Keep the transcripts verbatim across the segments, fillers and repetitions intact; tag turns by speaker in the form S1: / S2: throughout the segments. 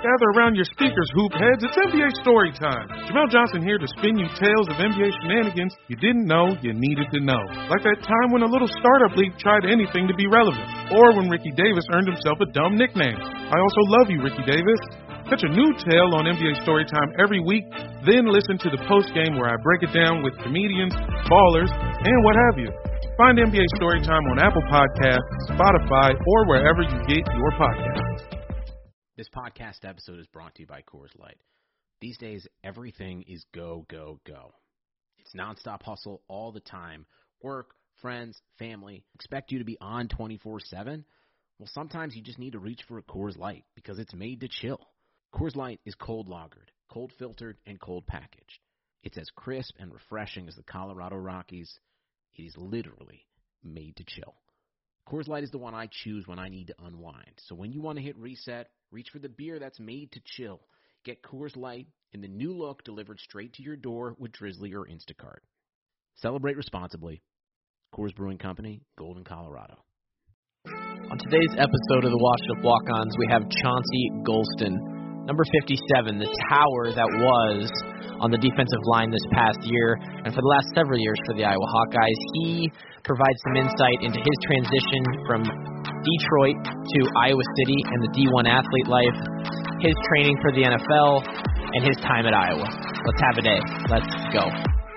S1: Gather around your speakers, hoop heads. It's N B A story time. Jamel Johnson here to spin you tales of N B A shenanigans you didn't know you needed to know. Like that time when a little startup league tried anything to be relevant. Or when Ricky Davis earned himself a dumb nickname. I also love you, Ricky Davis. Catch a new tale on N B A Storytime every week, then listen to the post-game where I break it down with comedians, ballers, and what have you. Find N B A Storytime on Apple Podcasts, Spotify, or wherever you get your podcasts.
S2: This podcast episode is brought to you by Coors Light. These days, everything is go, go, go. It's nonstop hustle all the time. Work, friends, family, expect you to be on twenty-four seven. Well, sometimes you just need to reach for a Coors Light because it's made to chill. Coors Light is cold lagered, cold filtered, and cold packaged. It's as crisp and refreshing as the Colorado Rockies. It is literally made to chill. Coors Light is the one I choose when I need to unwind. So when you want to hit reset, reach for the beer that's made to chill. Get Coors Light in the new look delivered straight to your door with Drizzly or Instacart. Celebrate responsibly. Coors Brewing Company, Golden, Colorado.
S3: On today's episode of the Washed Up Walk-Ons, we have Chauncey Golston, number fifty-seven, the tower that was on the defensive line this past year, and for the last several years for the Iowa Hawkeyes. He provides some insight into his transition from Detroit to Iowa City and the D one athlete life, his training for the N F L, and his time at Iowa. Let's have a day. Let's go.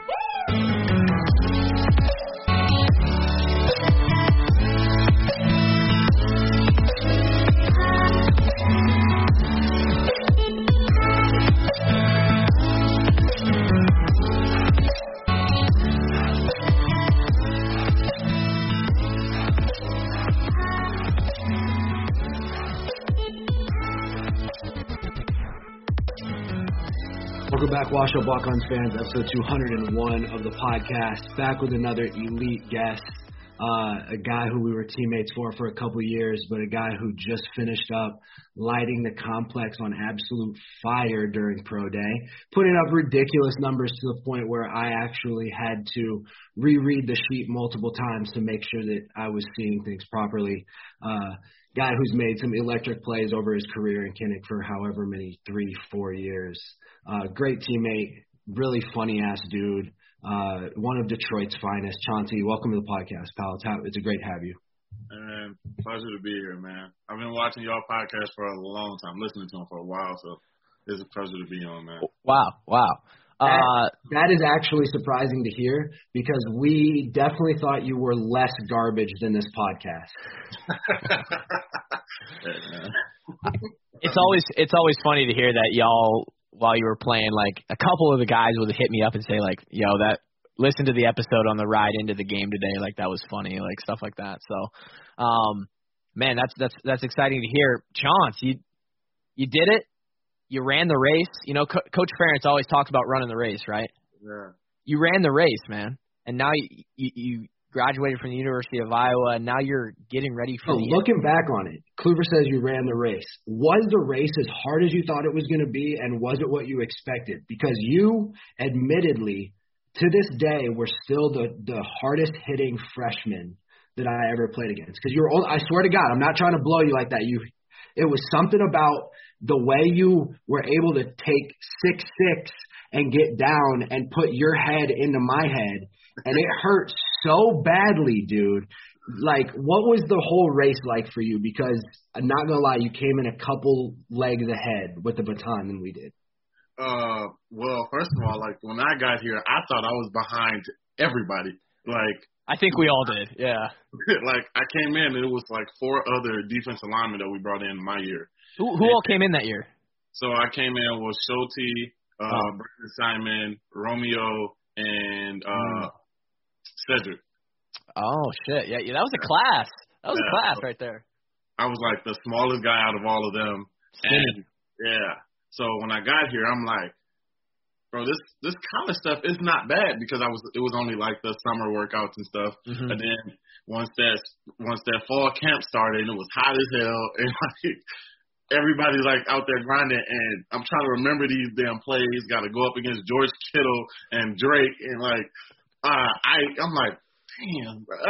S4: Welcome back, Wash Up Walk-Ons fans, episode two hundred one of the podcast. Back with another elite guest, uh, a guy who we were teammates for for a couple years, but a guy who just finished up lighting the complex on absolute fire during Pro Day, putting up ridiculous numbers to the point where I actually had to reread the sheet multiple times to make sure that I was seeing things properly. Uh, guy who's made some electric plays over his career in Kinnick for however many, three, four years. Uh, great teammate, really funny-ass dude, uh, one of Detroit's finest. Chauncey, welcome to the podcast, pal. It's, ha- it's a great to have you.
S5: Man, pleasure to be here, man. I've been watching y'all podcast for a long time, listening to them for a while, so it's a pleasure to be on, man.
S3: Wow, wow. Uh,
S4: that, that is actually surprising to hear because we definitely thought you were less garbage than this podcast.
S3: it's always it's always funny to hear that y'all, while you were playing, like a couple of the guys would hit me up and say like, yo, that listen to the episode on the ride into the game today, like that was funny, like stuff like that. So, um, man, that's that's that's exciting to hear. Chauncey, you you did it. You ran the race. You know, Co- Coach Ferentz always talks about running the race, right?
S5: Yeah.
S3: You ran the race, man, and now you you, you graduated from the University of Iowa, and now you're getting ready for
S4: oh,
S3: the
S4: looking back on it, Kluver says you ran the race. Was the race as hard as you thought it was going to be, and was it what you expected? Because you, admittedly, to this day, were still the, the hardest-hitting freshman that I ever played against. Because you were, I swear to God, I'm not trying to blow you like that. You, it was something about the way you were able to take six six and get down and put your head into my head, and it hurt so badly, dude. Like, what was the whole race like for you? Because I'm not going to lie, you came in a couple legs ahead with the baton than we did.
S5: Uh, well, first of all, like, when I got here, I thought I was behind everybody. Like,
S3: I think we all did, yeah.
S5: like, I came in, and it was like four other defensive linemen that we brought in my year.
S3: Who who
S5: and,
S3: all came in that year?
S5: So I came in with Schulte, uh,
S3: oh.
S5: Brandon Simon, Romeo, and uh, mm. Cedric.
S3: Oh, shit. Yeah, yeah, that was a class. That was
S5: yeah.
S3: a class right there.
S5: I was like the smallest guy out of all of them.
S3: Skinny.
S5: And, yeah. So when I got here, I'm like, bro, this this college stuff is not bad because I was it was only like the summer workouts and stuff. Mm-hmm. And then once that once that fall camp started and it was hot as hell and like everybody's like out there grinding and I'm trying to remember these damn plays, gotta go up against George Kittle and Drake and like uh I I'm like, damn, bro.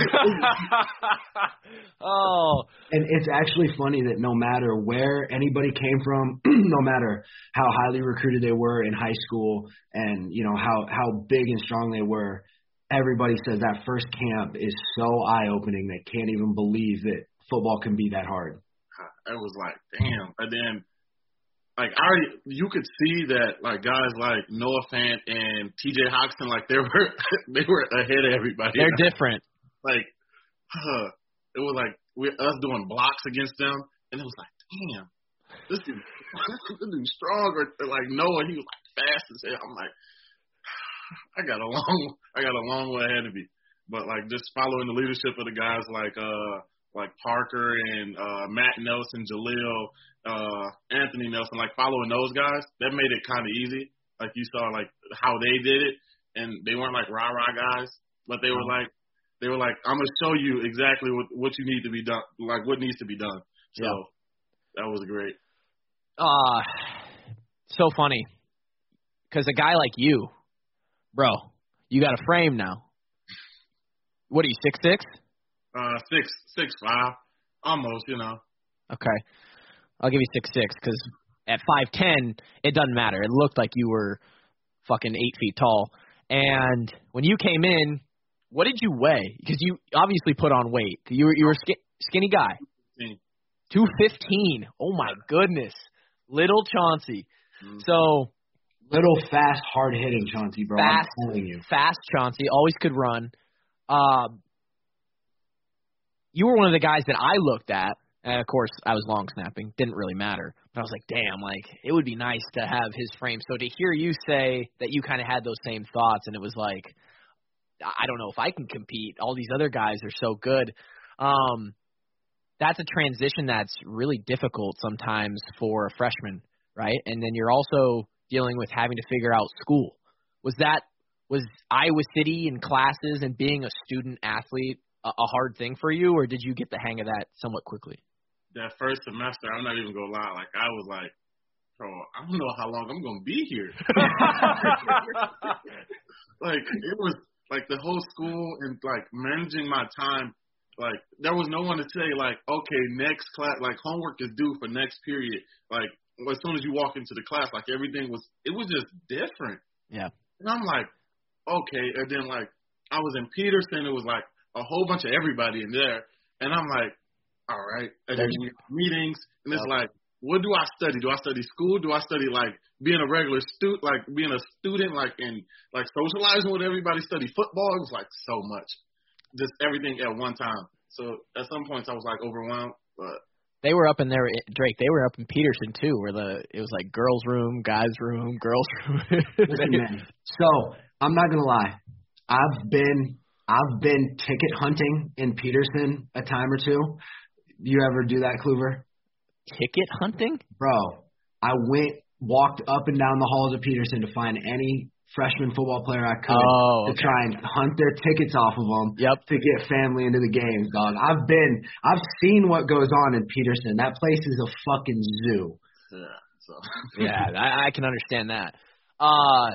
S3: Oh.
S4: And it's actually funny that no matter where anybody came from, no matter how highly recruited they were in high school and, you know, how, how big and strong they were, everybody says that first camp is so eye-opening they can't even believe that football can be that hard.
S5: It was like, damn. And then, like, I already, you could see that, like, guys like Noah Fant and T J Hoxton, like, they were they were ahead of everybody.
S3: They're different.
S5: Like, huh, it was like we us doing blocks against them, and it was like, damn, this dude, this dude strong. Or, like Noah, he was like fast as hell. I'm like, I got a long, I got a long way ahead of me. But like just following the leadership of the guys like uh like Parker and uh Matt Nelson, Jaleel, uh Anthony Nelson, like following those guys, that made it kind of easy. Like you saw like how they did it, and they weren't like rah rah guys, but they were like. They were like, I'm going to show you exactly what, what you need to be done, like what needs to be done. So yeah. That was great.
S3: Uh, so funny. Because a guy like you, bro, you got a frame now. What are you, six six?
S5: Uh, six, six five, almost, you know.
S3: Okay. I'll give you six six because at five ten, it doesn't matter. It looked like you were fucking eight feet tall. And when you came in, what did you weigh? Because you obviously put on weight. You were you were a sk- skinny guy. two fifteen. Oh, my goodness. Little Chauncey. Mm-hmm. So.
S4: Little, fast, hard-hitting Chauncey, bro.
S3: Fast,
S4: I'm telling you.
S3: Fast Chauncey. Always could run. Um, you were one of the guys that I looked at. And, of course, I was long snapping. Didn't really matter. But I was like, damn, like, it would be nice to have his frame. So to hear you say that you kind of had those same thoughts, and it was like, I don't know if I can compete. All these other guys are so good. Um, that's a transition that's really difficult sometimes for a freshman, right? And then you're also dealing with having to figure out school. Was that was Iowa City and classes and being a student athlete a, a hard thing for you, or did you get the hang of that somewhat quickly?
S5: That first semester, I'm not even gonna lie. Like I was like, bro, I don't know how long I'm gonna be here. Like it was. Like, the whole school and, like, managing my time, like, there was no one to say, like, okay, next class, like, homework is due for next period. Like, as soon as you walk into the class, like, everything was, it was just different.
S3: Yeah.
S5: And I'm like, okay. And then, like, I was in Peterson. It was, like, a whole bunch of everybody in there. And I'm like, all right. And then we have meetings. And it's like, what do I study? Do I study school? Do I study, like, being a regular student, like, being a student, like, and, like, socializing with everybody, study football? It was, like, so much. Just everything at one time. So at some points I was, like, overwhelmed. But
S3: they were up in there, Drake, they were up in Peterson, too, where the it was, like, girls' room, guys' room, girls' room.
S4: Listen, man. So I'm not going to lie. I've been I've been ticket hunting in Peterson a time or two. You ever do that, Kluver?
S3: Ticket hunting?
S4: Bro, I went, walked up and down the halls of Peterson to find any freshman football player I could
S3: oh,
S4: to
S3: okay.
S4: try and hunt their tickets off of them
S3: yep.
S4: to get family into the games, dog. I've been, I've seen what goes on in Peterson. That place is a fucking zoo.
S5: Yeah, so.
S3: yeah, I, I can understand that. Uh,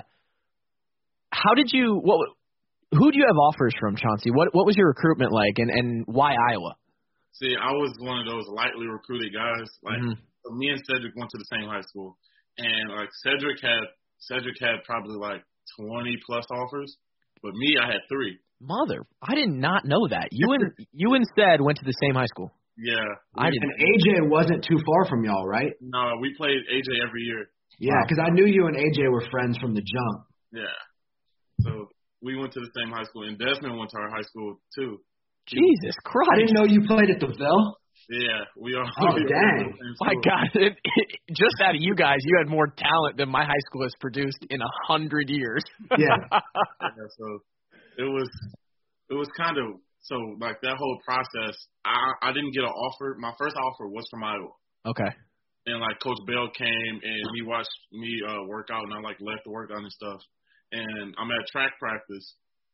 S3: how did you, what, who do you have offers from, Chauncey? What what was your recruitment like, and, and why Iowa?
S5: See, I was one of those lightly recruited guys. Like,
S3: mm-hmm.
S5: so me and Cedric went to the same high school, and like Cedric had Cedric had probably like twenty plus offers, but me, I had three.
S3: Mother, I did not know that. You and you and Ced went to the same high school.
S5: Yeah,
S3: I didn't.
S4: And A J wasn't too far from y'all, right?
S5: No, we played A J every year.
S4: Yeah, because wow. I knew you and A J were friends from the jump.
S5: Yeah, so we went to the same high school, and Desmond went to our high school too.
S3: Jesus Christ!
S4: I didn't know you played at the Ville.
S5: Yeah, we are.
S4: Oh,
S5: we
S4: dang.
S3: My God. It, it, just out of you guys, you had more talent than my high school has produced in a hundred years.
S4: Yeah.
S5: yeah. So it was, it was kind of, so like that whole process, I, I didn't get an offer. My first offer was from Iowa.
S3: Okay.
S5: And like Coach Bell came and he watched me uh, work out, and I like left the workout and stuff. And I'm at track practice.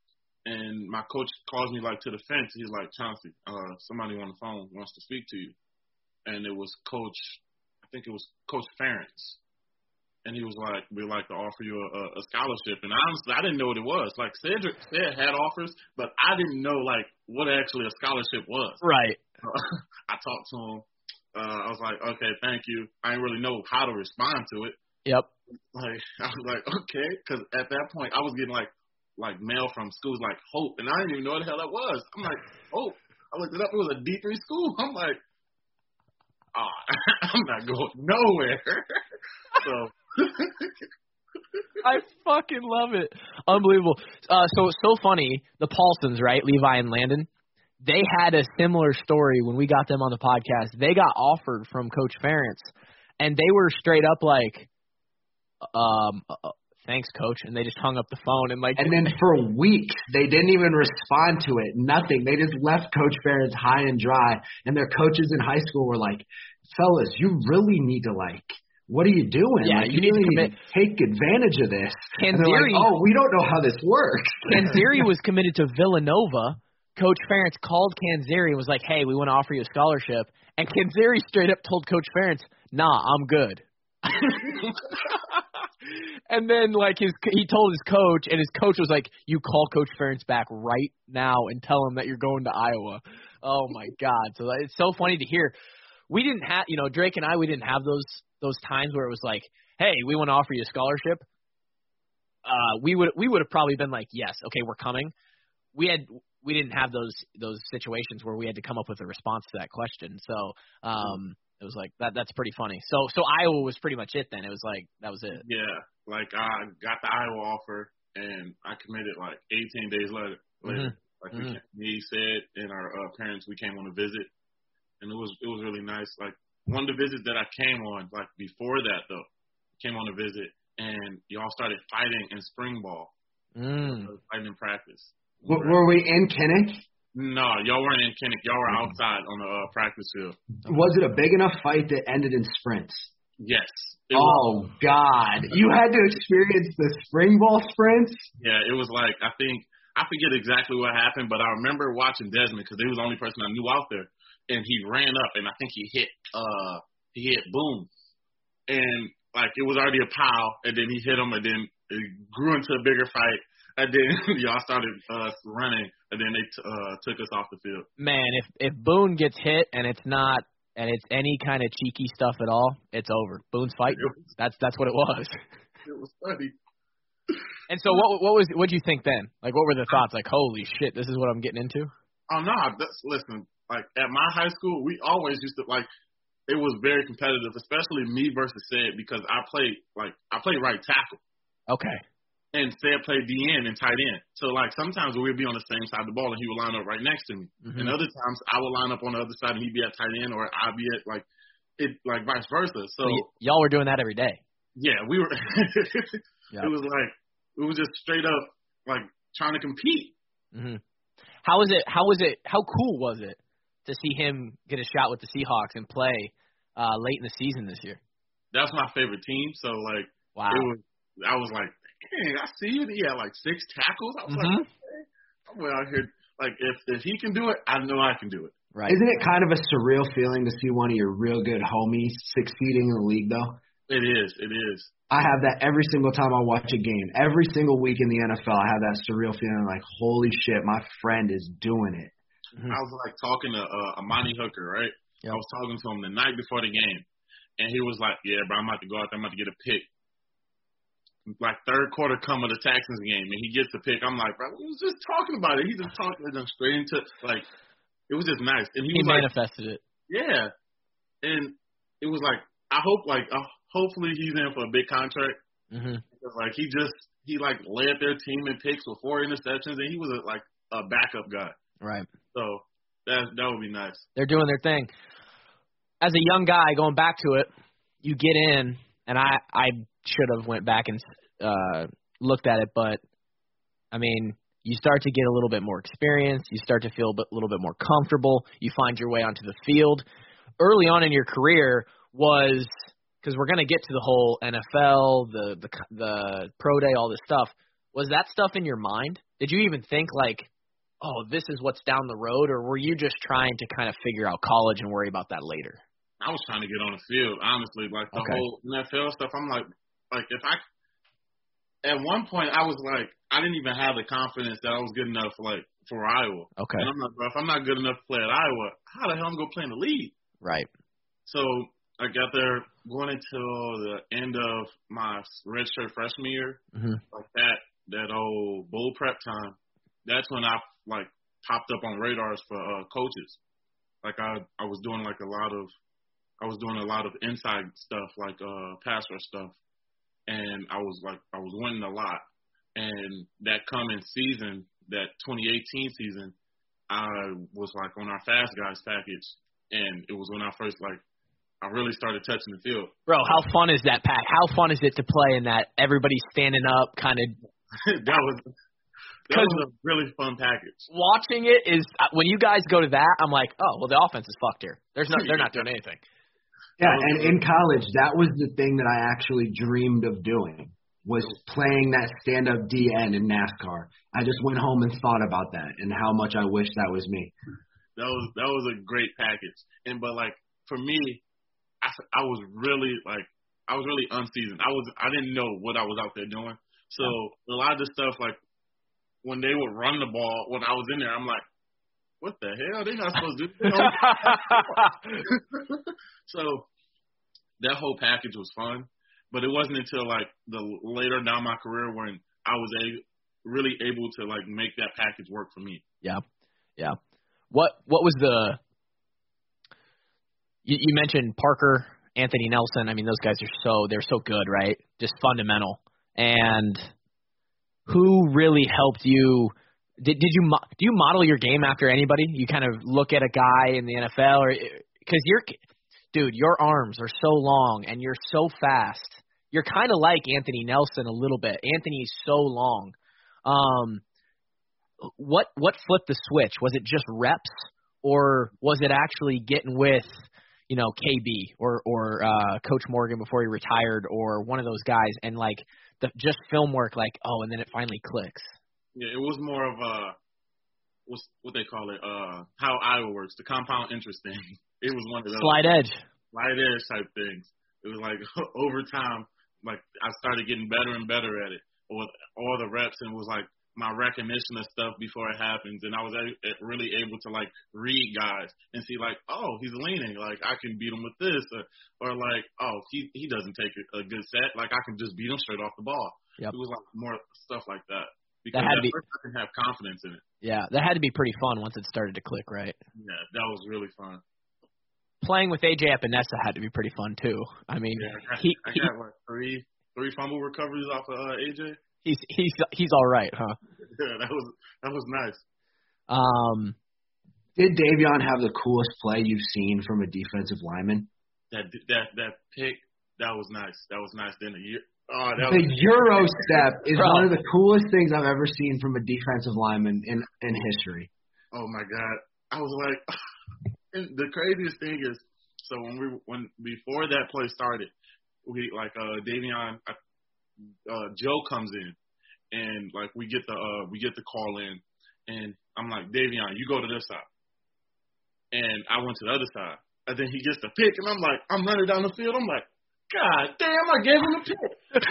S5: And my coach calls me, like, to the fence. He's like, Chauncey, uh, somebody on the phone wants to speak to you. And it was Coach, I think it was Coach Ferentz. and he was like, we'd like to offer you a, a scholarship. And honestly, I didn't know what it was. Like, Cedric said had offers, but I didn't know, like, what actually a scholarship was.
S3: Right.
S5: I talked to him. Uh, I was like, okay, thank you. I didn't really know how to respond to it.
S3: Yep.
S5: Like, I was like, okay, because at that point, I was getting, like, like mail from schools like Hope, and I didn't even know what the hell that was. I'm like, Hope. I looked it up. It was a D three school. I'm like, oh, I'm not going nowhere. So.
S3: I fucking love it. Unbelievable. Uh, so so funny. The Paulsons, right? Levi and Landon. They had a similar story when we got them on the podcast. They got offered from Coach Ferentz, and they were straight up like, um, uh, "Thanks, Coach," and they just hung up the phone and like.
S4: And then for weeks they didn't even respond to it. Nothing. They just left Coach Ferentz high and dry. And their coaches in high school were like, "Fellas, you really need to like." What are you doing?
S3: Yeah,
S4: like,
S3: you
S4: you
S3: need
S4: really
S3: to commit.
S4: need to take advantage of this. And they're
S3: Kanziri,
S4: like, oh, we don't know how this works.
S3: Kanziri was committed to Villanova. Coach Ferentz called Kanziri and was like, hey, we want to offer you a scholarship. And Kanziri straight up told Coach Ferentz, nah, I'm good. And then, like, his he told his coach, and his coach was like, you call Coach Ferentz back right now and tell him that you're going to Iowa. Oh, my God. So it's so funny to hear. We didn't have, you know, Drake and I, we didn't have those those times where it was like, hey, we want to offer you a scholarship. Uh, we would we would have probably been like, yes, okay, we're coming. We had we didn't have those those situations where we had to come up with a response to that question. So um, it was like that. That's pretty funny. So so Iowa was pretty much it then. It was like that was it.
S5: Yeah, like I got the Iowa offer and I committed like eighteen days later. later.
S3: Mm-hmm.
S5: Like
S3: mm-hmm.
S5: we, me said and our uh, parents, we came on a visit. And it was it was really nice. Like one of the visits that I came on, like before that though, came on a visit and y'all started fighting in spring ball.
S3: Mm.
S5: Fighting in practice.
S4: W- were we in Kinnick?
S5: No, y'all weren't in Kinnick. Y'all were outside on the uh, practice field.
S4: Was it a big enough fight that ended in sprints?
S5: Yes.
S4: Oh was. God! You had to experience the spring ball sprints.
S5: Yeah, it was like I think I forget exactly what happened, but I remember watching Desmond because he was the only person I knew out there. And he ran up, and I think he hit uh he hit Boone, and like it was already a pile, and then he hit him, and then it grew into a bigger fight, and then y'all started uh, running, and then they t- uh, took us off the field.
S3: Man, if if Boone gets hit and it's not and it's any kind of cheeky stuff at all, it's over. Boone's fighting. Was, that's that's what it was.
S5: It was funny.
S3: And so what what was what did you think then? Like what were the thoughts? Like holy shit, this is what I'm getting into.
S5: Oh no, that's, listen. Like, at my high school, we always used to, like, it was very competitive, especially me versus Sid, because I played, like, I played right tackle.
S3: Okay.
S5: And Sid played D N and tight end. So, like, sometimes we'd be on the same side of the ball, and he would line up right next to me. Mm-hmm. And other times, I would line up on the other side, and he'd be at tight end, or I'd be at, like, it, like, vice versa. So,
S3: y- y'all were doing that every day.
S5: Yeah, we were. Yep. It was, like, it was just straight up, like, trying to compete.
S3: Mm-hmm. How was it, how was it, how cool was it to see him get a shot with the Seahawks and play uh, late in the season this year?
S5: That's my favorite team. So, like,
S3: wow.
S5: it was, I was like, dang, I see you. He had, like, six tackles. I was
S3: mm-hmm.
S5: like, okay, I'm out here. Like, if, if he can do it, I know I can do it.
S3: Right.
S4: Isn't it kind of a surreal feeling to see one of your real good homies succeeding in the league, though?
S5: It is. It is.
S4: I have that every single time I watch a game. Every single week in the N F L, I have that surreal feeling like, holy shit, my friend is doing it.
S5: Mm-hmm. I was like talking to uh, Amani Hooker, right? Yep. I was talking to him the night before the game, and he was like, "Yeah, bro, I'm about to go out there. I'm about to get a pick." Like third quarter come of the Texans game, and he gets the pick. I'm like, "Bro, we was just talking about it. He just talked them straight into like it was just nice." And he,
S3: he
S5: was
S3: manifested
S5: like,
S3: it.
S5: Yeah, and it was like I hope like uh, hopefully he's in for a big contract.
S3: Mm-hmm.
S5: Because, like he just he like led their team in picks with four interceptions, and he was a, like a backup guy.
S3: Right.
S5: So that that would be nice.
S3: They're doing their thing. As a young guy, going back to it, you get in, and I, I should have went back and uh, looked at it, but, I mean, you start to get a little bit more experience. You start to feel a little bit more comfortable. You find your way onto the field. Early on in your career was – because we're going to get to the whole N F L, the, the the pro day, all this stuff. Was that stuff in your mind? Did you even think, like, oh, this is what's down the road, or were you just trying to kind of figure out college and worry about that later?
S5: I was trying to get on the field, honestly. Like, the
S3: okay.
S5: whole N F L stuff, I'm like, like if I at one point I was like I didn't even have the confidence that I was good enough like for Iowa.
S3: Okay.
S5: And I'm like, bro, if I'm not good enough to play at Iowa, how the hell am I gonna play in the league?
S3: Right.
S5: So I got there going until the end of my redshirt freshman year,
S3: mm-hmm.
S5: like that that old bowl prep time. That's when I like popped up on radars for uh, coaches. Like I I was doing like a lot of I was doing a lot of inside stuff like uh pass rush stuff, and I was like I was winning a lot. And that coming season, that twenty eighteen season, I was like on our Fast Guys package, and it was when I first like I really started touching the field.
S3: Bro, how fun is that pack? How fun is it to play in that? Everybody standing up, kind of.
S5: that was that was a really fun package.
S3: Watching it is when you guys go to that, I'm like, oh well, the offense is fucked here. There's no, they're not doing anything.
S4: Yeah, and in college, that was the thing that I actually dreamed of doing. Was playing that stand-up D N in NASCAR. I just went home and thought about that and how much I wish that was me.
S5: That was that was a great package. And but like for me, I, I was really like I was really unseasoned. I was I didn't know what I was out there doing. So a lot of the stuff like when they would run the ball when I was in there, I'm like, what the hell? They're not supposed to do that. So that whole package was fun. But it wasn't until like the later down my career when I was a, really able to like make that package work for me.
S3: Yeah, yeah. What what was the? You, you mentioned Parker, Anthony Nelson. I mean, those guys are so they're so good, right? Just fundamental. And who really helped you? Did did you do you model your game after anybody? You kind of look at a guy in the N F L, or because you're, dude, your arms are so long and you're so fast. You're kind of like Anthony Nelson a little bit. Anthony's so long. Um, what what flipped the switch? Was it just reps, or was it actually getting with, you know, K B or or uh, Coach Morgan before he retired, or one of those guys, and like the just film work, like oh, and then it finally clicks.
S5: Yeah, it was more of a what's what they call it, uh, how Iowa works, the compound interest thing. It was one of those
S3: slide edge,
S5: slide edge type things. It was like over time. Like, I started getting better and better at it with all the reps, and it was like my recognition of stuff before it happens. And I was a- really able to, like, read guys and see, like, oh, he's leaning. Like, I can beat him with this. Or, or like, oh, he he doesn't take a, a good set. Like, I can just beat him straight off the ball.
S3: Yep.
S5: It was, like, more stuff like that. Because
S3: that had
S5: at
S3: to be,
S5: first I didn't have confidence in it.
S3: Yeah, that had to be pretty fun once it started to click, right?
S5: Yeah, that was really fun.
S3: Playing with A J Epinesa had to be pretty fun too. I mean,
S5: yeah, I,
S3: he,
S5: I
S3: he
S5: got like three three fumble recoveries off of uh, A J.
S3: He's he's he's all right, huh?
S5: Yeah, that was that was nice.
S3: Um,
S4: did Davion have the coolest play you've seen from a defensive lineman?
S5: That that that pick, that was nice. That was nice. Then a year. Oh, that
S4: the
S5: was,
S4: Euro step is
S3: Bro.
S4: one of the coolest things I've ever seen from a defensive lineman in in history.
S5: Oh my God! I was like. And the craziest thing is, so when we when before that play started, we like uh Davion, uh Joe comes in, and like we get the uh we get the call in, and I'm like, Davion, you go to this side, and I went to the other side, and then he gets the pick, and I'm like, I'm running down the field, I'm like, God damn, I gave him a pick.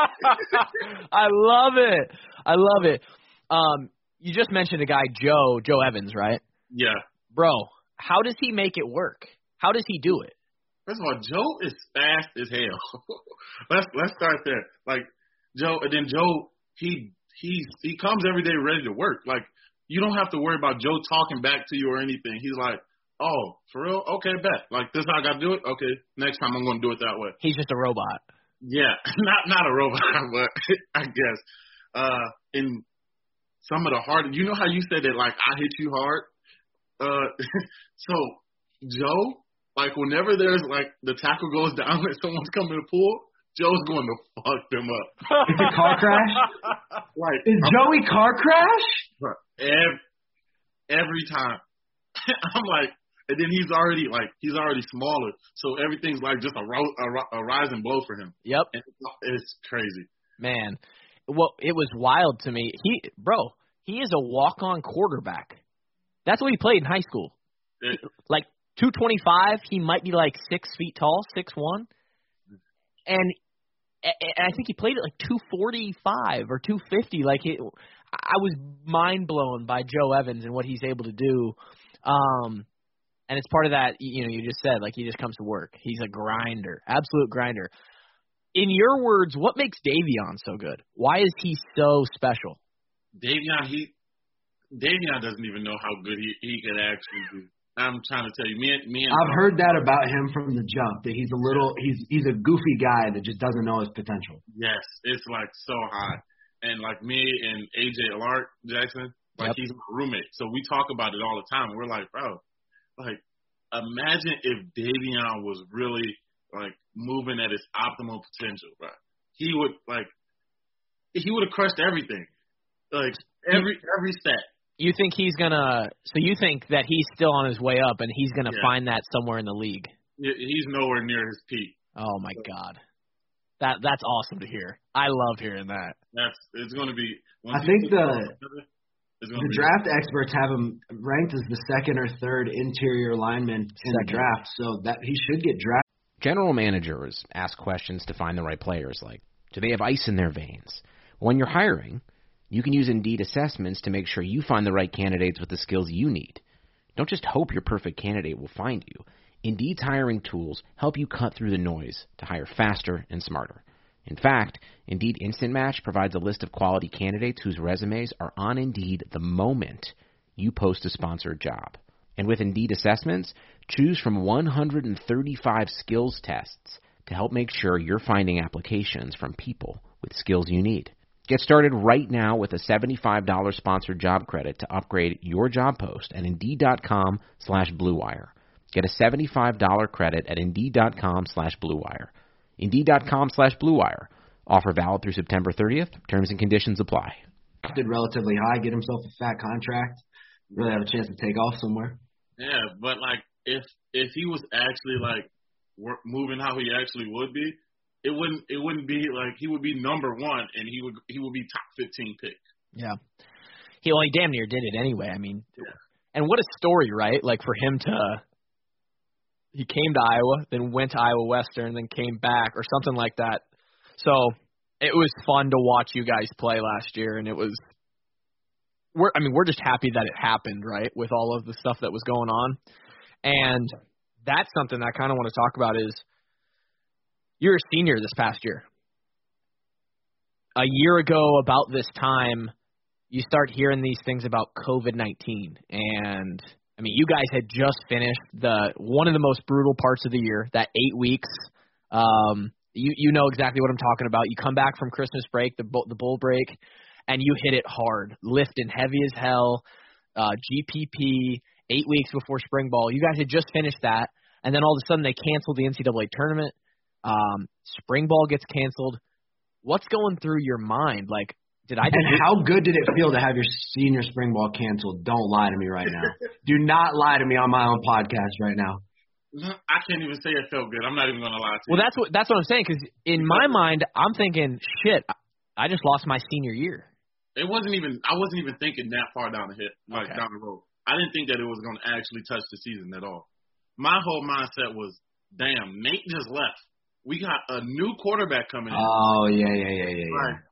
S3: I love it, I love it. Um, you just mentioned a guy, Joe Joe Evans, right?
S5: Yeah,
S3: bro. How does he make it work? How does he do it?
S5: First of all, Joe is fast as hell. let's let's start there. Like Joe, and then Joe, he he he comes every day ready to work. Like you don't have to worry about Joe talking back to you or anything. He's like, oh, for real? Okay, bet. Like this, how I got to do it. Okay, next time I'm going to do it that way.
S3: He's just a robot.
S5: Yeah, not not a robot, but I guess. Uh, in some of the hard, you know how you said that like I hit you hard. Uh, so Joe, like whenever there's like the tackle goes down and someone's coming to pull, Joe's going to fuck them up.
S4: Is it car crash?
S5: Like
S4: is
S5: I'm,
S4: Joey car crash?
S5: Every, every time, I'm like, and then he's already like he's already smaller, so everything's like just a, ro- a, ro- a rise and blow for him.
S3: Yep,
S5: and it's crazy,
S3: man. Well, it was wild to me. He, bro, he is a walk-on quarterback. That's what he played in high school.
S5: It,
S3: like two twenty-five, he might be like six feet tall, six one. And and I think he played at like two forty-five or two fifty. Like it, I was mind blown by Joe Evans and what he's able to do. Um, and it's part of that, you know, you just said, like, he just comes to work. He's a grinder, absolute grinder. In your words, what makes Davion so good? Why is he so special?
S5: Davion, he Davion doesn't even know how good he, he could actually be. I'm trying to tell you, me and me and
S4: I've heard that about him from the jump, that he's a little he's he's a goofy guy that just doesn't know his potential.
S5: Yes, it's like so high. And like me and A J Lark Jackson, like yep. he's my roommate. So we talk about it all the time. We're like, bro, like imagine if Davion was really like moving at his optimal potential, bro. He would like he would have crushed everything. Like every every stat.
S3: You think he's gonna? So you think that he's still on his way up, and he's gonna
S5: yeah.
S3: find that somewhere in the league?
S5: He's nowhere near his peak.
S3: Oh my God, that that's awesome to hear. I love hearing that.
S5: That's it's going to be.
S4: I think the the draft experts have him ranked as the second or third interior lineman in second. the draft, so that he should get drafted.
S2: General managers ask questions to find the right players, like, do they have ice in their veins? When you're hiring, you can use Indeed assessments to make sure you find the right candidates with the skills you need. Don't just hope your perfect candidate will find you. Indeed's hiring tools help you cut through the noise to hire faster and smarter. In fact, Indeed Instant Match provides a list of quality candidates whose resumes are on Indeed the moment you post a sponsored job. And with Indeed assessments, choose from one hundred thirty-five skills tests to help make sure you're finding applications from people with skills you need. Get started right now with a seventy-five dollars sponsored job credit to upgrade your job post at Indeed.com slash Blue Wire. Get a seventy-five dollars credit at Indeed.com slash Blue Wire. Indeed.com slash Blue Wire. Offer valid through September thirtieth. Terms and conditions apply.
S4: Did relatively high, get himself a fat contract, really have a chance to take off somewhere.
S5: Yeah, but like if if he was actually like work, moving how he actually would be, it wouldn't it wouldn't be like he would be number one and he would he would be top fifteen pick.
S3: Yeah, he well he damn near did it anyway. I mean,
S5: yeah.
S3: And what a story, right? Like for him to he came to Iowa, then went to Iowa Western, then came back or something like that. So it was fun to watch you guys play last year, and it was. We're, I mean, we're just happy that it happened, right, with all of the stuff that was going on. And that's something I kind of want to talk about is you're a senior this past year. A year ago about this time, you start hearing these things about COVID nineteen. And, I mean, you guys had just finished the one of the most brutal parts of the year, that eight weeks. Um, you, you know exactly what I'm talking about. You come back from Christmas break, the the bowl break, and you hit it hard, lifting heavy as hell, uh, G P P, eight weeks before spring ball. You guys had just finished that, and then all of a sudden they canceled the N C double A tournament. Um, spring ball gets canceled. What's going through your mind? Like, did I?
S4: And how good did it feel to have your senior spring ball canceled? Don't lie to me right now. Do not lie to me on my own podcast right now.
S5: I can't even say it felt good. I'm not even going to lie to you.
S3: Well, that's what that's what I'm saying, because in my mind, I'm thinking, shit, I just lost my senior year.
S5: It wasn't even. I wasn't even thinking that far down the hit, like
S3: okay.
S5: down the road. I didn't think that it was going to actually touch the season at all. My whole mindset was, damn, Nate just left. We got a new quarterback coming in.
S4: Oh yeah, yeah, yeah, yeah, yeah.
S5: Right.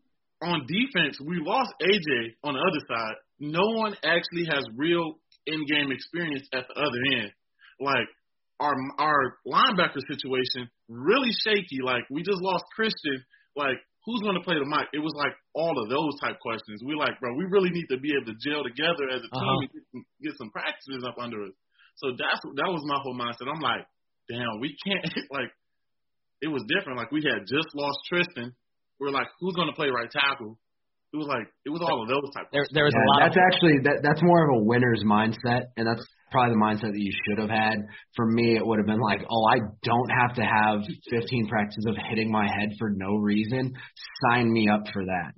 S5: On defense, we lost A J on the other side. No one actually has real in-game experience at the other end. Like our our linebacker situation really shaky. Like we just lost Christian. Like. Who's going to play the mic? It was like all of those type questions. We're like, bro, we really need to be able to gel together as a team
S3: uh-huh.
S5: and get some, get some practices up under us. So that's that was my whole mindset. I'm like, damn, we can't like. It was different. Like we had just lost Tristan. We're like, who's going to play right tackle? It was like it was all of those type.
S3: There, there was
S4: yeah,
S3: a lot.
S4: That's of- actually that that's more of a winner's mindset, and that's probably the mindset that you should have had. For me, it would have been like, oh, I don't have to have fifteen practices of hitting my head for no reason. Sign me up for that.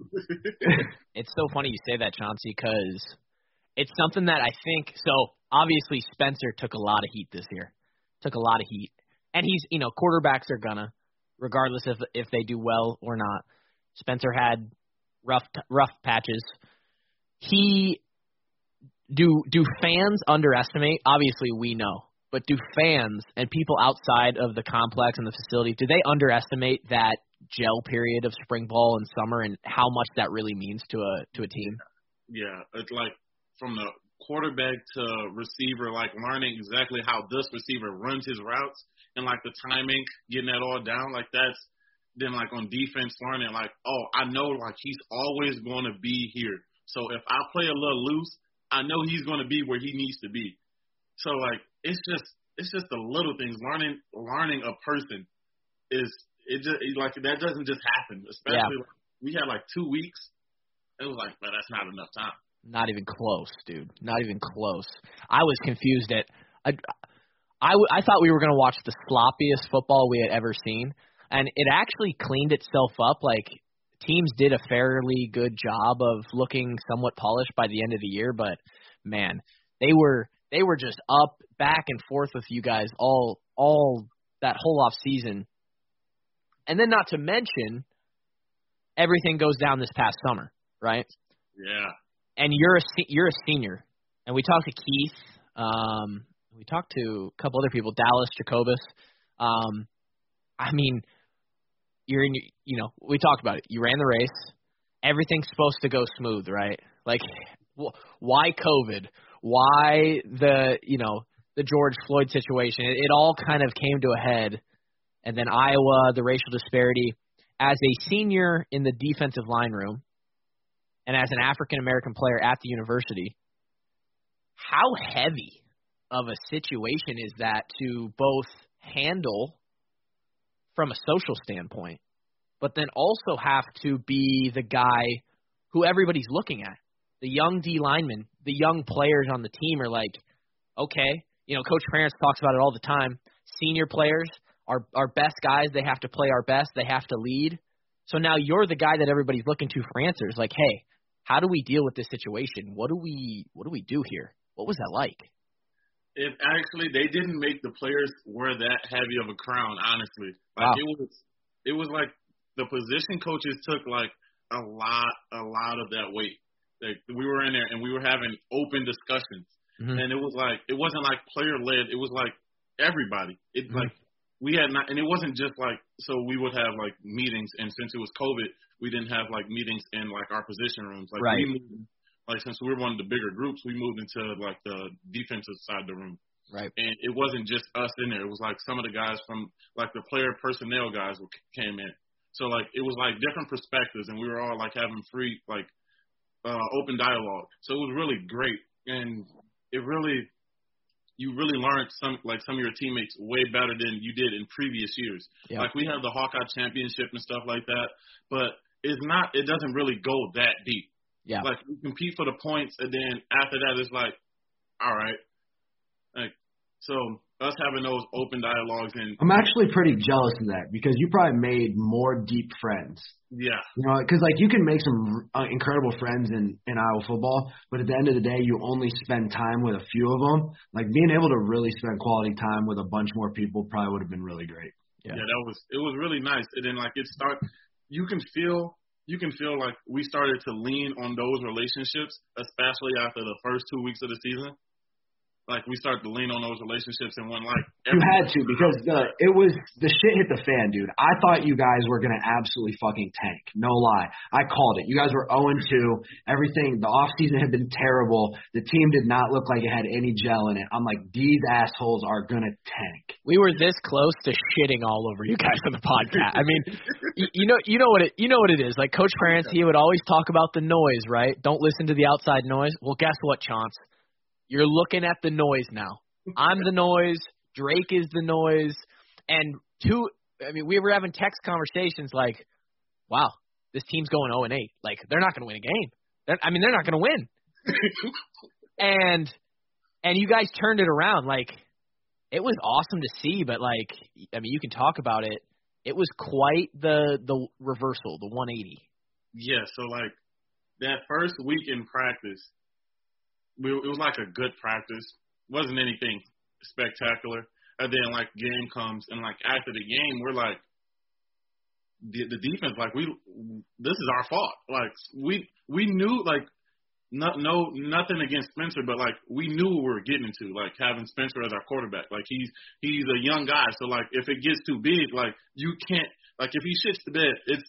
S3: It's so funny you say that, Chauncey, because it's something that I think – so obviously Spencer took a lot of heat this year, took a lot of heat. And he's – you know, quarterbacks are going to, regardless if if they do well or not. Spencer had rough rough patches. He – Do do fans underestimate? Obviously, we know. But do fans and people outside of the complex and the facility, do they underestimate that gel period of spring ball and summer and how much that really means to a to a team?
S5: Yeah, it's like from the quarterback to receiver, like learning exactly how this receiver runs his routes and like the timing, getting that all down, like that's then like on defense learning like, oh, I know like he's always going to be here. So if I play a little loose, I know he's going to be where he needs to be. So like it's just it's just the little things. Learning learning a person is it just it, like that doesn't just happen. Especially
S3: yeah.
S5: like, we had like two weeks. It was like, but that's not enough time.
S3: Not even close, dude. Not even close. I was confused at I, I, I thought we were going to watch the sloppiest football we had ever seen, and it actually cleaned itself up. Like, teams did a fairly good job of looking somewhat polished by the end of the year, but, man, they were they were just up, back and forth with you guys all all that whole off season. And then not to mention, everything goes down this past summer, right?
S5: Yeah.
S3: And you're a you're a senior, and we talked to Keith, um, we talked to a couple other people, Dallas, Jacobus. Um, I mean, you're in, you know, we talked about it. You ran the race. Everything's supposed to go smooth, right? Like, why COVID? Why the you know the George Floyd situation? It, it all kind of came to a head, and then Iowa, the racial disparity. As a senior in the defensive line room, and as an African-American player at the university, how heavy of a situation is that to both handle from a social standpoint, but then also have to be the guy who everybody's looking at? The young D linemen, the young players on the team are like, okay, you know, Coach Ferentz talks about it all the time. Senior players, our our best guys, they have to play our best. They have to lead. So now you're the guy that everybody's looking to for answers. Like, hey, how do we deal with this situation? What do we what do we do here? What was that like?
S5: It actually they didn't make the players wear that heavy of a crown, honestly. Like
S3: Wow.
S5: it was it was like the position coaches took like a lot a lot of that weight. Like we were in there and we were having open discussions. Mm-hmm. And it was like it wasn't like player led, it was like everybody. It mm-hmm. like we had not, and it wasn't just like, so we would have like meetings, and since it was COVID, we didn't have like meetings in like our position rooms. Like
S3: right.
S5: we moved, like since we were one of the bigger groups, we moved into like the defensive side of the room.
S3: Right.
S5: And it wasn't just us in there. It was like some of the guys from like the player personnel guys came in. So like it was like different perspectives, and we were all like having free like uh, open dialogue. So it was really great, and it really. You really learned some like some of your teammates way better than you did in previous years. Yeah. Like we have the Hawkeye Championship and stuff like that, but it's not. It doesn't really go that deep.
S3: Yeah.
S5: Like we compete for the points, and then after that, it's like, all right. Like so, us having those open dialogues and
S4: I'm actually pretty jealous of that because you probably made more deep friends.
S5: Yeah.
S4: You know, because like you can make some uh, incredible friends in, in Iowa football, but at the end of the day, you only spend time with a few of them. Like being able to really spend quality time with a bunch more people probably would have been really great.
S5: Yeah, yeah that was it was really nice. And then like it start, you can feel you can feel like we started to lean on those relationships, especially after the first two weeks of the season. Like we started to lean on those relationships and when like
S4: you had to because the it was the shit hit the fan, dude. I thought you guys were gonna absolutely fucking tank. No lie, I called it. You guys were oh and two. Everything the off season had been terrible. The team did not look like it had any gel in it. I'm like, these assholes are gonna tank.
S3: We were this close to shitting all over you guys on the podcast. I mean, you, you know, you know what it, you know what it is. Like Coach Ferentz, he would always talk about the noise, right? Don't listen to the outside noise. Well, guess what, Chance? You're looking at the noise now. I'm the noise. Drake is the noise. And two, I mean, we were having text conversations like, wow, this team's going oh and eight. Like, they're not going to win a game. They're, I mean, they're not going to win. and and you guys turned it around. Like, it was awesome to see. But, like, I mean, you can talk about it. It was quite the the reversal, the one eighty.
S5: Yeah, so, like, that first week in practice, We, it was like a good practice. Wasn't anything spectacular. And then, like, game comes, and, like, after the game, we're like, the, the defense, like, we, this is our fault. Like, we we knew, like, no, no, nothing against Spencer, but, like, we knew what we were getting into, like, having Spencer as our quarterback. Like, he's he's a young guy, so, like, if it gets too big, like, you can't, Like if he shits the bed, it's